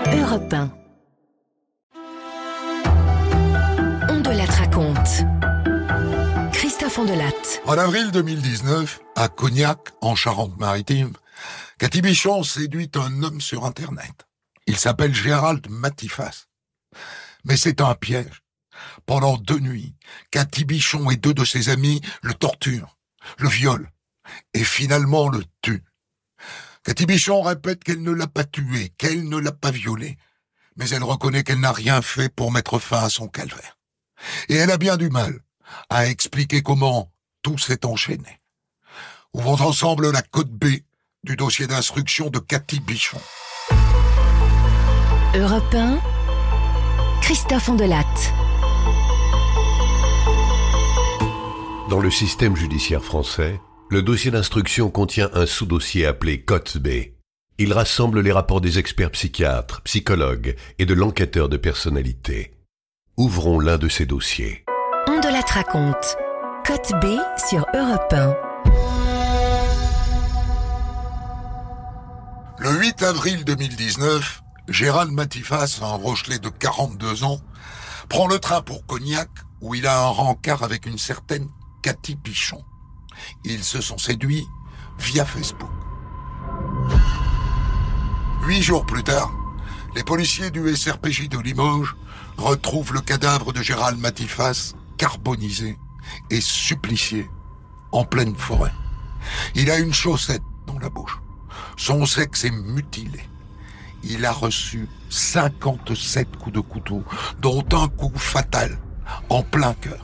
Europe 1. On de la raconte. Christophe Ondelatte. En avril 2019, à Cognac, en Charente-Maritime, Cathy Bichon séduit un homme sur Internet. Il s'appelle Gérald Matifas. Mais c'est un piège. Pendant 2 nuits, Cathy Bichon et 2 de ses amis le torturent, le violent et finalement le tuent. Cathy Bichon répète qu'elle ne l'a pas tué, qu'elle ne l'a pas violé, mais elle reconnaît qu'elle n'a rien fait pour mettre fin à son calvaire. Et elle a bien du mal à expliquer comment tout s'est enchaîné. Ouvrons ensemble la cote B du dossier d'instruction de Cathy Bichon. Europe 1, Christophe Ondelatte. Dans le système judiciaire français, le dossier d'instruction contient un sous-dossier appelé cote B. Il rassemble les rapports des experts psychiatres, psychologues et de l'enquêteur de personnalité. Ouvrons l'un de ces dossiers. Ondelatte raconte. Cote B sur Europe 1. Le 8 avril 2019, Gérald Matifas, un Rochelet de 42 ans, prend le train pour Cognac, où il a un rencard avec une certaine Cathy Bichon. Ils se sont séduits via Facebook. 8 jours plus tard, les policiers du SRPJ de Limoges retrouvent le cadavre de Gérald Matifas carbonisé et supplicié en pleine forêt. Il a une chaussette dans la bouche. Son sexe est mutilé. Il a reçu 57 coups de couteau, dont un coup fatal en plein cœur.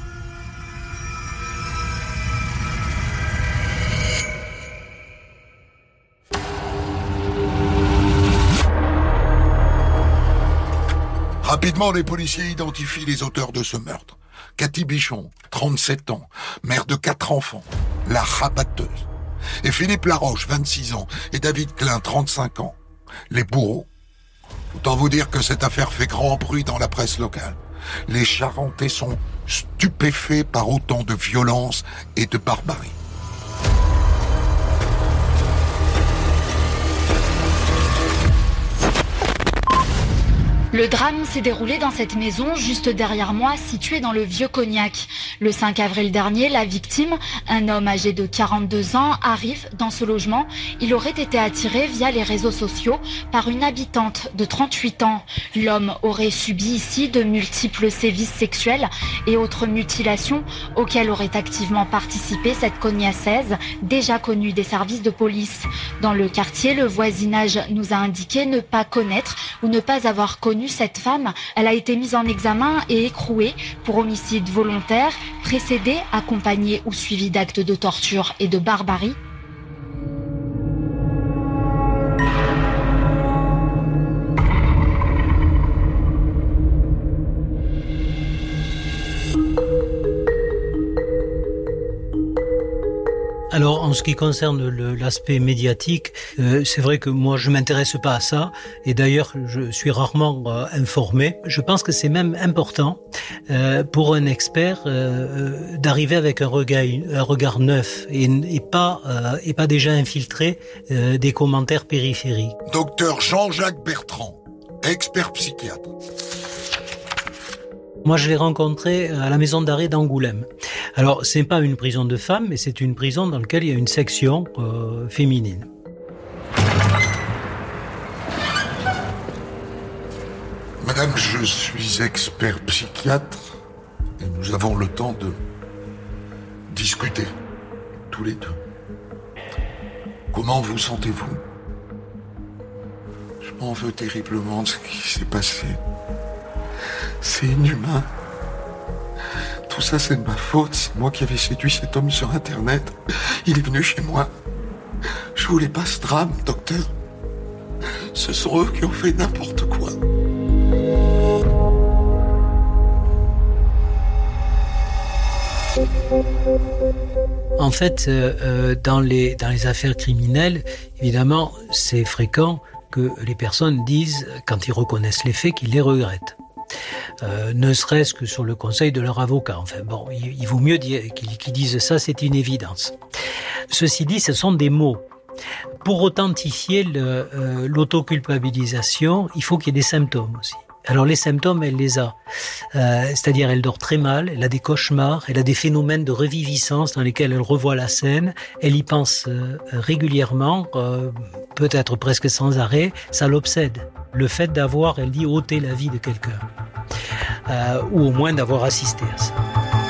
Rapidement, les policiers identifient les auteurs de ce meurtre. Cathy Bichon, 37 ans, mère de 4 enfants, la rabatteuse. Et Philippe Laroche, 26 ans, et David Klein, 35 ans, les bourreaux. Autant vous dire que cette affaire fait grand bruit dans la presse locale. Les Charentais sont stupéfaits par autant de violence et de barbarie. Le drame s'est déroulé dans cette maison juste derrière moi, située dans le vieux Cognac. Le 5 avril dernier, la victime, un homme âgé de 42 ans, arrive dans ce logement. Il aurait été attiré via les réseaux sociaux par une habitante de 38 ans. L'homme aurait subi ici de multiples sévices sexuels et autres mutilations auxquelles aurait activement participé cette Cognacaise, déjà connue des services de police. Dans le quartier, le voisinage nous a indiqué ne pas connaître ou ne pas avoir connu cette femme. Elle a été mise en examen et écrouée pour homicide volontaire, précédé, accompagné ou suivi d'actes de torture et de barbarie. Alors, en ce qui concerne l'aspect médiatique, c'est vrai que moi, je m'intéresse pas à ça. Et d'ailleurs, je suis rarement informé. Je pense que c'est même important pour un expert d'arriver avec un regard neuf et pas déjà infiltré des commentaires périphériques. Docteur Jean-Jacques Bertrand, expert psychiatre. Moi, je l'ai rencontré à la maison d'arrêt d'Angoulême. Alors, c'est pas une prison de femmes, mais c'est une prison dans laquelle il y a une section féminine. Madame, je suis expert psychiatre et nous avons le temps de discuter, tous les deux. Comment vous sentez-vous ? Je m'en veux terriblement de ce qui s'est passé. C'est inhumain. Tout ça, c'est de ma faute. C'est moi qui avais séduit cet homme sur Internet. Il est venu chez moi. Je voulais pas ce drame, docteur. Ce sont eux qui ont fait n'importe quoi. En fait, dans les affaires criminelles, évidemment, c'est fréquent que les personnes disent, quand ils reconnaissent les faits, qu'ils les regrettent. Ne serait-ce que sur le conseil de leur avocat. Enfin bon, il vaut mieux qu'ils disent ça, c'est une évidence. Ceci dit, ce sont des mots. Pour authentifier l'autoculpabilisation, il faut qu'il y ait des symptômes aussi. Alors les symptômes, elle les a. C'est-à-dire elle dort très mal, elle a des cauchemars, elle a des phénomènes de reviviscence dans lesquels elle revoit la scène, elle y pense régulièrement, peut-être presque sans arrêt, ça l'obsède. Le fait d'avoir, elle dit, ôté la vie de quelqu'un. Ou au moins d'avoir assisté à ça.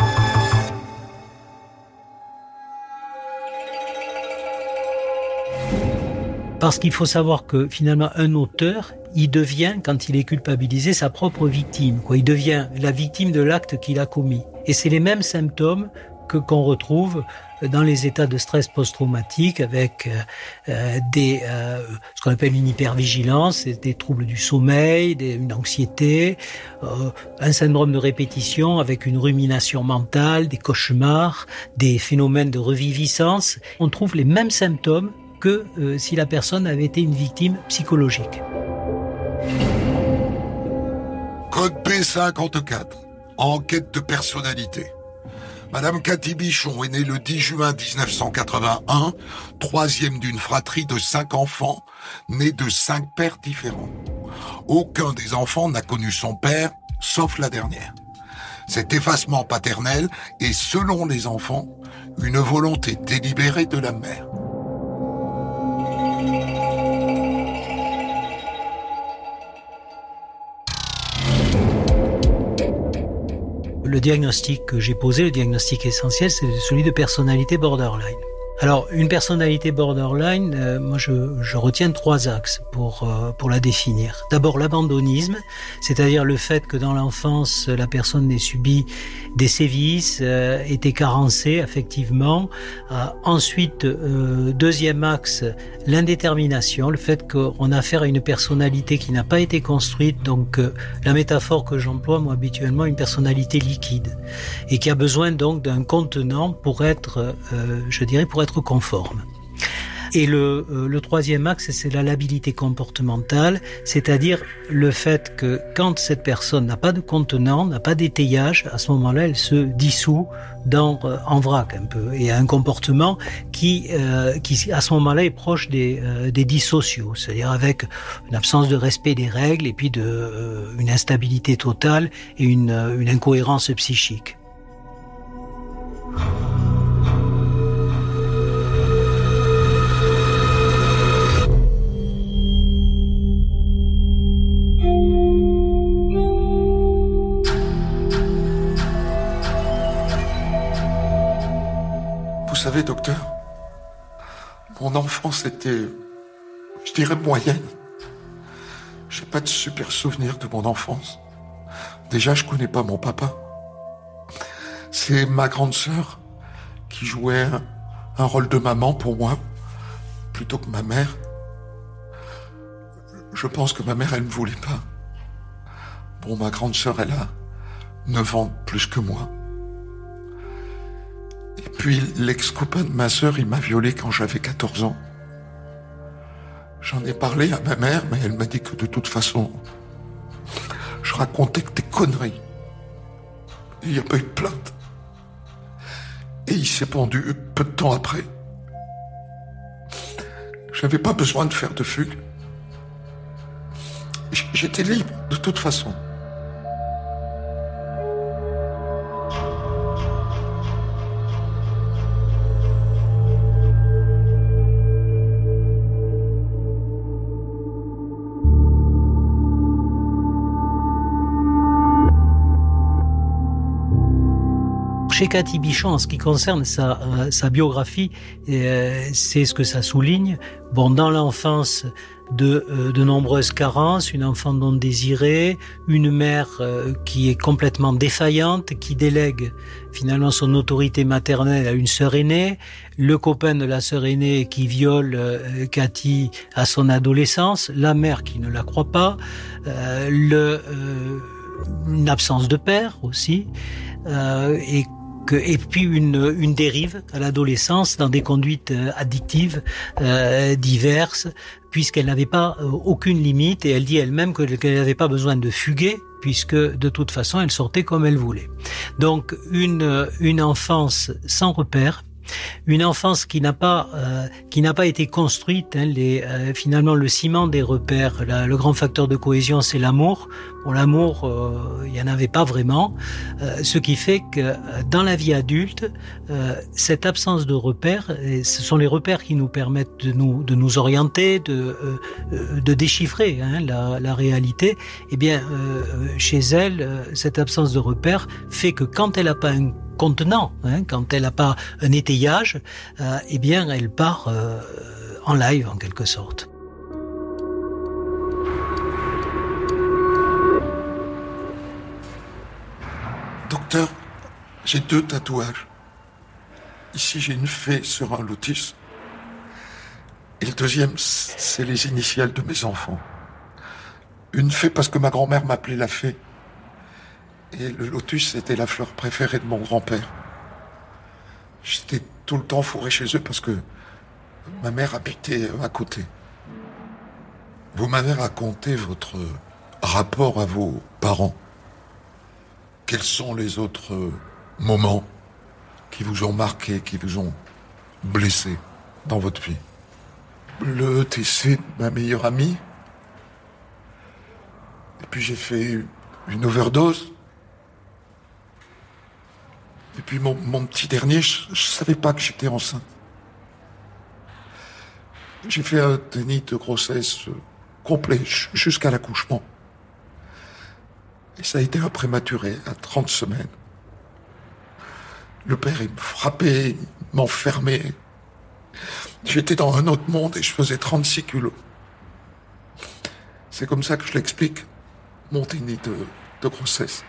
Parce qu'il faut savoir que finalement un auteur, il devient, quand il est culpabilisé, sa propre victime. Il devient la victime de l'acte qu'il a commis. Et c'est les mêmes symptômes qu'on retrouve dans les états de stress post-traumatique avec ce qu'on appelle une hypervigilance, des troubles du sommeil, une anxiété, un syndrome de répétition avec une rumination mentale, des cauchemars, des phénomènes de reviviscence. On trouve les mêmes symptômes que si la personne avait été une victime psychologique. Code B54, enquête de personnalité. Madame Cathy Bichon est née le 10 juin 1981, troisième d'une fratrie de 5 enfants, nés de 5 pères différents. Aucun des enfants n'a connu son père, sauf la dernière. Cet effacement paternel est, selon les enfants, une volonté délibérée de la mère. Le diagnostic que j'ai posé, le diagnostic essentiel, c'est celui de personnalité borderline. Alors, une personnalité borderline, moi je retiens 3 axes pour la définir. D'abord, l'abandonnisme, c'est-à-dire le fait que dans l'enfance, la personne ait subi des sévices, était carencée affectivement. Ensuite, deuxième axe, l'indétermination, le fait qu'on a affaire à une personnalité qui n'a pas été construite, donc la métaphore que j'emploie moi habituellement, une personnalité liquide, et qui a besoin donc d'un contenant pour être, pour être conforme. Et le troisième axe, c'est la labilité comportementale, c'est-à-dire le fait que quand cette personne n'a pas de contenant, n'a pas d'étayage, à ce moment-là, elle se dissout en vrac un peu, et a un comportement qui à ce moment-là est proche des dissociaux, c'est-à-dire avec une absence de respect des règles et puis une instabilité totale et une incohérence psychique. Vous savez, docteur, mon enfance était, je dirais, moyenne. J'ai pas de super souvenirs de mon enfance. Déjà, je connais pas mon papa. C'est ma grande sœur qui jouait un rôle de maman pour moi, plutôt que ma mère. Je pense que ma mère, elle me voulait pas. Bon, ma grande sœur, elle a 9 ans de plus que moi. Et puis, l'ex-copain de ma sœur, il m'a violé quand j'avais 14 ans. J'en ai parlé à ma mère, mais elle m'a dit que de toute façon, je racontais que des conneries. Il n'y a pas eu de plainte. Et il s'est pendu peu de temps après. J'avais pas besoin de faire de fugue. J'étais libre, de toute façon. Chez Cathy Bichon, en ce qui concerne sa biographie, c'est ce que ça souligne. Bon, dans l'enfance, de nombreuses carences, une enfant non désirée, une mère qui est complètement défaillante, qui délègue finalement son autorité maternelle à une sœur aînée, le copain de la sœur aînée qui viole Cathy à son adolescence, la mère qui ne la croit pas, une absence de père aussi, et puis une dérive à l'adolescence dans des conduites addictives diverses, puisqu'elle n'avait pas aucune limite, et elle dit elle-même qu'elle n'avait pas besoin de fuguer, puisque de toute façon elle sortait comme elle voulait. Donc une enfance sans repère, Une enfance qui n'a pas été construite. Finalement, le ciment des repères, le grand facteur de cohésion, c'est l'amour. Bon, l'amour, il y en avait pas vraiment. Ce qui fait que dans la vie adulte, cette absence de repères, et ce sont les repères qui nous permettent de nous orienter, de déchiffrer la réalité. Eh bien, chez elle, cette absence de repères fait que quand elle n'a pas un contenant, quand elle n'a pas un étayage, eh bien, elle part en live, en quelque sorte. Docteur, j'ai 2 tatouages. Ici, j'ai une fée sur un lotus. Et le deuxième, c'est les initiales de mes enfants. Une fée parce que ma grand-mère m'appelait la fée. Et le lotus, c'était la fleur préférée de mon grand-père. J'étais tout le temps fourré chez eux parce que ma mère habitait à côté. Vous m'avez raconté votre rapport à vos parents. Quels sont les autres moments qui vous ont marqué, qui vous ont blessé dans votre vie? Le ETC de ma meilleure amie. Et puis j'ai fait une overdose. Et puis mon petit dernier, je savais pas que j'étais enceinte. J'ai fait un déni de grossesse complet jusqu'à l'accouchement. Et ça a été un prématuré à 30 semaines. Le père, il me frappait, il m'enfermait. J'étais dans un autre monde et je faisais 36 kilos. C'est comme ça que je l'explique, mon déni de grossesse.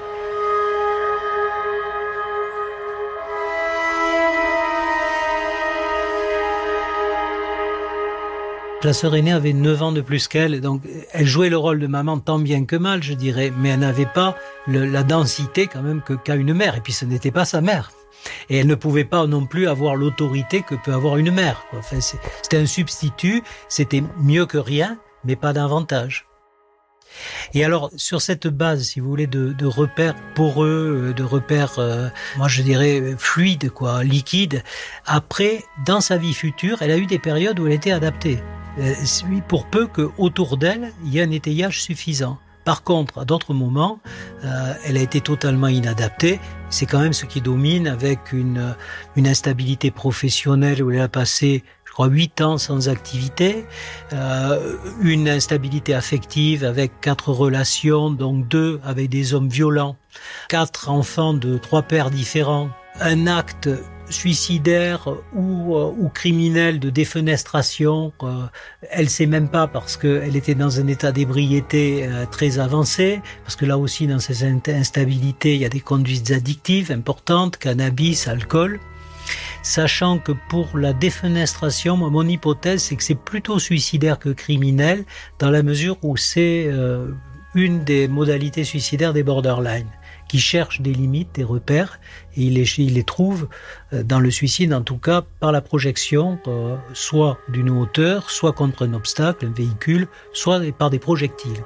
La sœur aînée avait 9 ans de plus qu'elle, donc elle jouait le rôle de maman tant bien que mal, je dirais, mais elle n'avait pas la densité quand même qu'a une mère, et puis ce n'était pas sa mère. Et elle ne pouvait pas non plus avoir l'autorité que peut avoir une mère. Enfin, c'était un substitut, c'était mieux que rien, mais pas d'avantage. Et alors, sur cette base, si vous voulez, de repères poreux, de repères, moi je dirais fluides, liquides, après, dans sa vie future, elle a eu des périodes où elle était adaptée. Pour peu qu'autour d'elle, il y ait un étayage suffisant. Par contre, à d'autres moments, elle a été totalement inadaptée. C'est quand même ce qui domine, avec une instabilité professionnelle où elle a passé, je crois, 8 ans sans activité, une instabilité affective avec 4 relations, donc 2 avec des hommes violents, 4 enfants de 3 pères différents, un acte suicidaire ou criminel de défenestration. Elle sait même pas parce qu'elle était dans un état d'ébriété très avancé, parce que là aussi dans ces instabilités il y a des conduites addictives importantes, cannabis, alcool. Sachant que pour la défenestration, mon hypothèse c'est que c'est plutôt suicidaire que criminel, dans la mesure où c'est une des modalités suicidaires des borderline, qui cherchent des limites, des repères, et il les trouve dans le suicide, en tout cas par la projection, soit d'une hauteur, soit contre un obstacle, un véhicule, soit par des projectiles.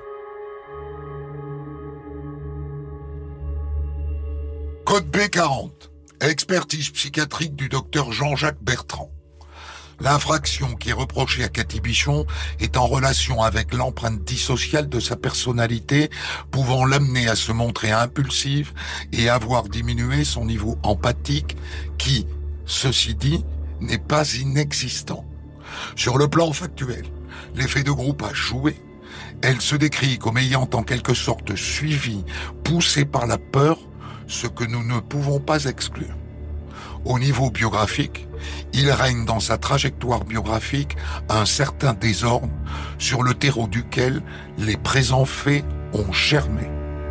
Code B40, expertise psychiatrique du docteur Jean-Jacques Bertrand. L'infraction qui est reprochée à Cathy Bichon est en relation avec l'empreinte dissociale de sa personnalité, pouvant l'amener à se montrer impulsive et avoir diminué son niveau empathique qui, ceci dit, n'est pas inexistant. Sur le plan factuel, l'effet de groupe a joué. Elle se décrit comme ayant en quelque sorte suivi, poussée par la peur, ce que nous ne pouvons pas exclure. Au niveau biographique, il règne dans sa trajectoire biographique un certain désordre sur le terreau duquel les présents faits ont germé.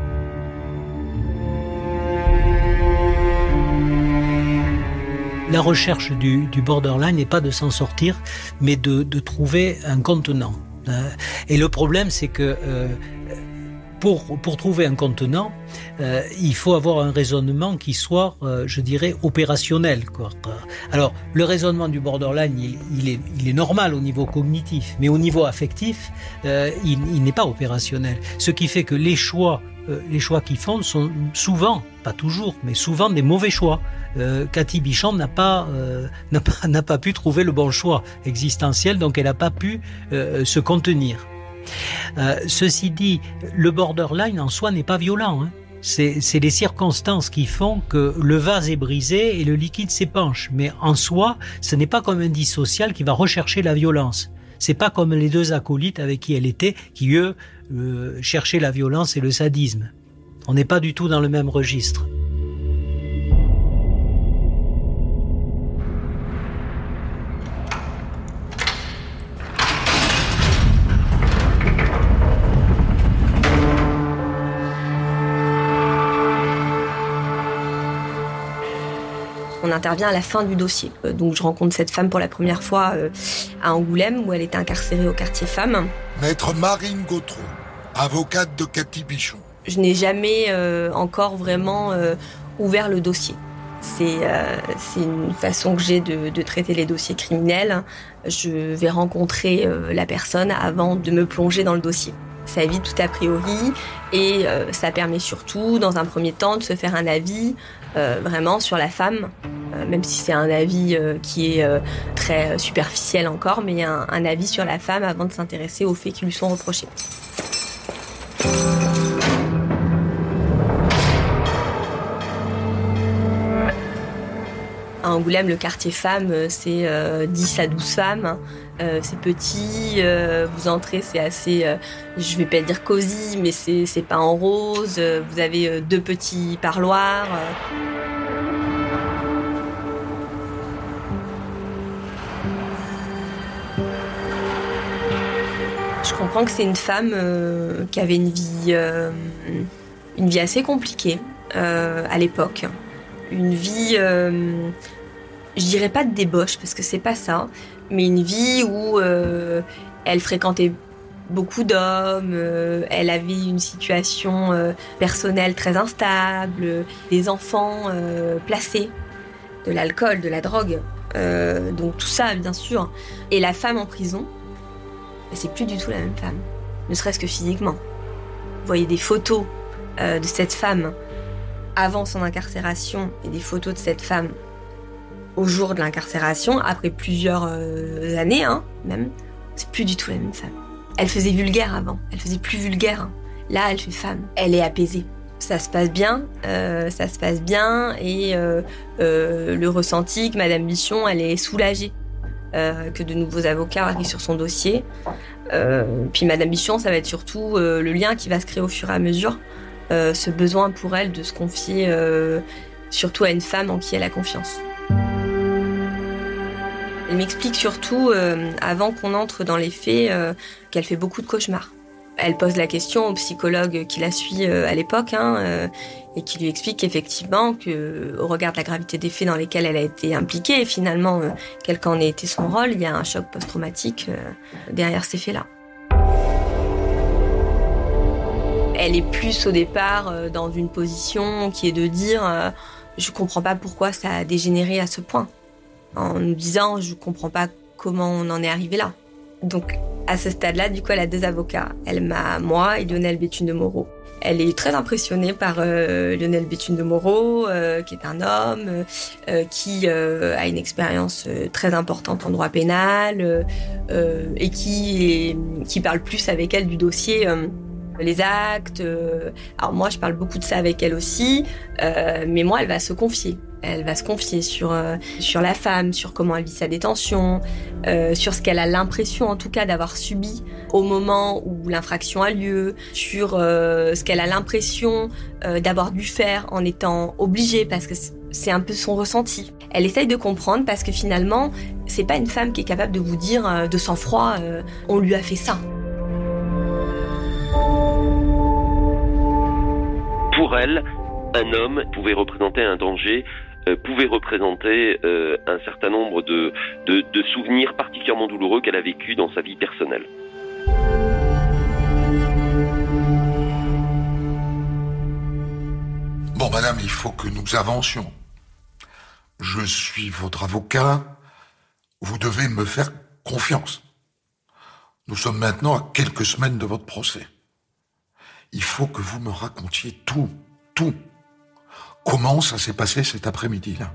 La recherche du borderline n'est pas de s'en sortir, mais de trouver un contenant. Et le problème, c'est que pour trouver un contenant, il faut avoir un raisonnement qui soit, je dirais, opérationnel, quoi. Alors, le raisonnement du borderline, il est normal au niveau cognitif, mais au niveau affectif, il n'est pas opérationnel. Ce qui fait que les choix qu'ils font sont souvent, pas toujours, mais souvent des mauvais choix. Cathy Bichon n'a pas pu trouver le bon choix existentiel, donc elle n'a pas pu se contenir. Ceci dit, le borderline en soi n'est pas violent, hein. C'est les circonstances qui font que le vase est brisé et le liquide s'épanche. Mais en soi, ce n'est pas comme un dissocial qui va rechercher la violence. C'est pas comme les deux acolytes avec qui elle était, qui eux cherchaient la violence et le sadisme. On n'est pas du tout dans le même registre. On intervient à la fin du dossier. Donc je rencontre cette femme pour la première fois à Angoulême, où elle était incarcérée au quartier femmes. Maître Marine Gautreau, avocate de Cathy Bichon. Je n'ai jamais encore vraiment ouvert le dossier. C'est une façon que j'ai de traiter les dossiers criminels. Je vais rencontrer la personne avant de me plonger dans le dossier. Ça évite tout a priori et ça permet surtout, dans un premier temps, de se faire un avis vraiment sur la femme, même si c'est un avis qui est très superficiel encore, mais un avis sur la femme avant de s'intéresser aux faits qui lui sont reprochés. À Angoulême, le quartier femmes, c'est 10 à 12 femmes. C'est petit, vous entrez, c'est assez, je vais pas dire cosy, mais c'est pas en rose. Vous avez 2 petits parloirs. Je comprends que c'est une femme qui avait une vie assez compliquée à l'époque. Une vie, je dirais pas de débauche parce que c'est pas ça, mais une vie où elle fréquentait beaucoup d'hommes, elle avait une situation personnelle très instable, des enfants placés, de l'alcool, de la drogue, donc tout ça bien sûr. Et la femme en prison, c'est plus du tout la même femme, ne serait-ce que physiquement. Vous voyez des photos de cette femme avant son incarcération et des photos de cette femme au jour de l'incarcération, après plusieurs années, même, c'est plus du tout la même femme. Elle faisait vulgaire avant, elle faisait plus vulgaire. Là, elle fait femme, elle est apaisée. Ça se passe bien et le ressenti que Madame Bichon, elle est soulagée que de nouveaux avocats arrivent sur son dossier. Puis Madame Bichon, ça va être surtout le lien qui va se créer au fur et à mesure. Ce besoin pour elle de se confier surtout à une femme en qui elle a confiance. Elle m'explique surtout, avant qu'on entre dans les faits, qu'elle fait beaucoup de cauchemars. Elle pose la question au psychologue qui la suit à l'époque et qui lui explique qu'effectivement, au regard de la gravité des faits dans lesquels elle a été impliquée, et finalement, quel qu'en ait été son rôle, il y a un choc post-traumatique derrière ces faits-là. Elle est plus au départ dans une position qui est de dire je comprends pas pourquoi ça a dégénéré à ce point. En nous disant je comprends pas comment on en est arrivé là. Donc à ce stade-là, du coup, elle a 2 avocats. Elle m'a moi et Lionel Béthune de Moreau. Elle est très impressionnée par Lionel Béthune de Moreau, qui est un homme qui a une expérience très importante en droit pénal et qui parle plus avec elle du dossier. Les actes. Alors moi, je parle beaucoup de ça avec elle aussi, mais moi, elle va se confier. Elle va se confier sur la femme, sur comment elle vit sa détention, sur ce qu'elle a l'impression, en tout cas, d'avoir subi au moment où l'infraction a lieu, sur ce qu'elle a l'impression d'avoir dû faire en étant obligée, parce que c'est un peu son ressenti. Elle essaye de comprendre parce que finalement, c'est pas une femme qui est capable de vous dire de sang-froid, on lui a fait ça. Pour elle, un homme pouvait représenter un danger, pouvait représenter un certain nombre de souvenirs particulièrement douloureux qu'elle a vécu dans sa vie personnelle. Madame, il faut que nous avancions. Je suis votre avocat. Vous devez me faire confiance. Nous sommes maintenant à quelques semaines de votre procès. Il faut que vous me racontiez tout. Comment ça s'est passé cet après-midi-là?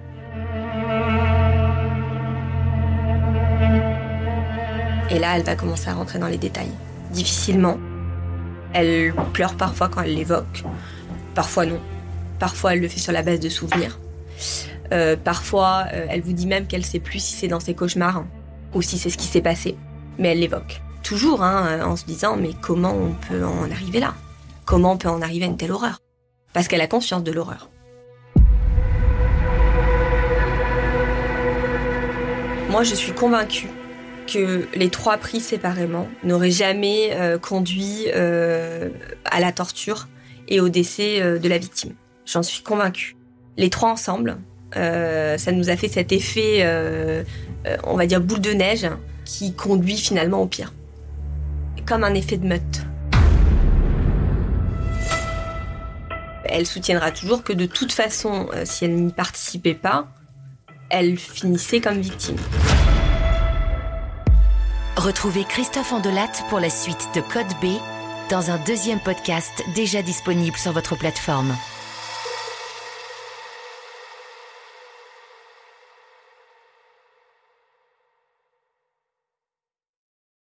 Et là, elle va commencer à rentrer dans les détails, difficilement. Elle pleure parfois quand elle l'évoque, parfois non. Parfois, elle le fait sur la base de souvenirs. Parfois, elle vous dit même qu'elle ne sait plus si c'est dans ses cauchemars ou si c'est ce qui s'est passé. Mais elle l'évoque. Toujours en se disant, mais comment on peut en arriver là? Comment on peut en arriver à une telle horreur? Parce qu'elle a conscience de l'horreur. Moi, je suis convaincue que les 3 pris séparément n'auraient jamais conduit à la torture et au décès de la victime. J'en suis convaincue. Les 3 ensemble, ça nous a fait cet effet, on va dire boule de neige, qui conduit finalement au pire. Comme un effet de meute. Elle soutiendra toujours que de toute façon, si elle n'y participait pas, elle finissait comme victime. Retrouvez Christophe Andelatte pour la suite de Code B dans un deuxième podcast déjà disponible sur votre plateforme.